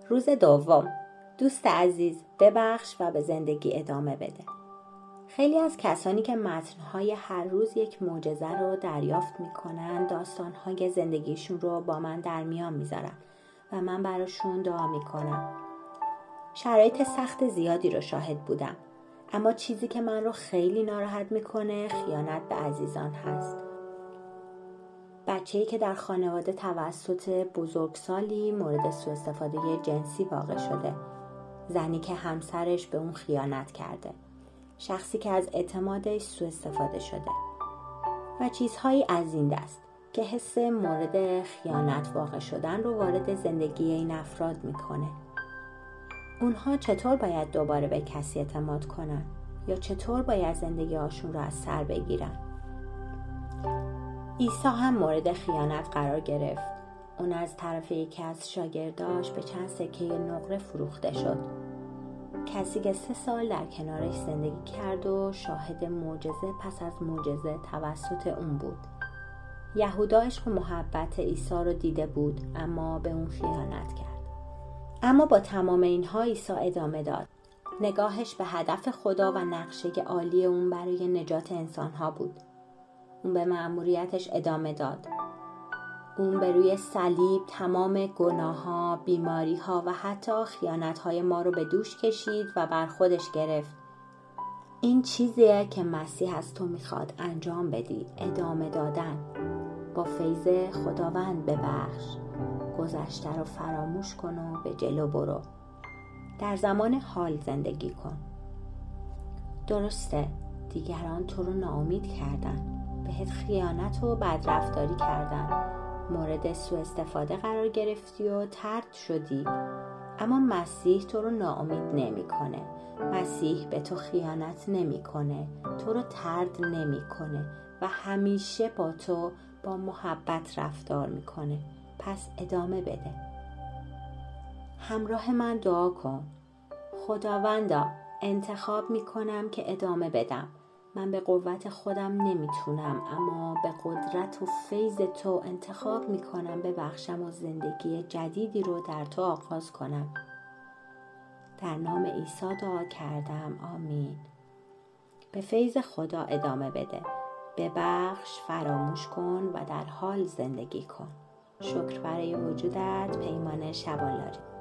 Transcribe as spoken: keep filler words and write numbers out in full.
روز دوم. دوست عزیز، ببخش و به زندگی ادامه بده. خیلی از کسانی که متن‌های هر روز یک معجزه رو دریافت می‌کنن، داستان‌های زندگیشون رو با من در میان میذارن و من براشون دعا می‌کنم. شرایط سخت زیادی رو شاهد بودم، اما چیزی که من رو خیلی ناراحت می‌کنه خیانت به عزیزان هست. بچه‌ای که در خانواده توسط بزرگسالی مورد سوء استفاده جنسی واقع شده، زنی که همسرش به اون خیانت کرده، شخصی که از اعتمادش سوء استفاده شده و چیزهایی از این دست که حس مورد خیانت واقع شدن رو وارد زندگی این افراد میکنه. اونها چطور باید دوباره به کسی اعتماد کنن یا چطور باید زندگی هاشون رو از سر بگیرن؟ عیسی هم مورد خیانت قرار گرفت. اون از طرف یکی از شاگرداش به چند سکه نقره فروخته شد. کسی که سه سال در کنارش زندگی کرد و شاهد معجزه پس از معجزه توسط اون بود. یهودا عشق و محبت عیسی رو دیده بود، اما به اون خیانت کرد. اما با تمام اینها عیسی ادامه داد. نگاهش به هدف خدا و نقشه عالی اون برای نجات انسانها بود. اون به مأموریتش ادامه داد. اون به روی صلیب تمام گناه‌ها، بیماری‌ها و حتی خیانت‌های ما رو به دوش کشید و بر خودش گرفت. این چیزیه که مسیح از تو میخواد انجام بدی، ادامه دادن. با فیض خداوند ببخش، گذشته رو فراموش کن و به جلو برو. در زمان حال زندگی کن. درسته، دیگران تو رو ناامید کردن، بهت خیانت و بدرفتاری کردن، مورد سوء استفاده قرار گرفتی و طرد شدی، اما مسیح تو رو ناامید نمی‌کنه. مسیح به تو خیانت نمی‌کنه، تو رو طرد نمی‌کنه و همیشه با تو با محبت رفتار می‌کنه. پس ادامه بده. همراه من دعا کن. خداوندا، انتخاب می‌کنم که ادامه بدم. من به قوت خودم نمیتونم، اما به قدرت و فیض تو انتخاب میکنم ببخشم و زندگی جدیدی رو در تو آغاز کنم. در نام عیسی دعا کردم. آمین. به فیض خدا ادامه بده. ببخش، فراموش کن و در حال زندگی کن. شکر برای وجودت. پیمان شبانلاری.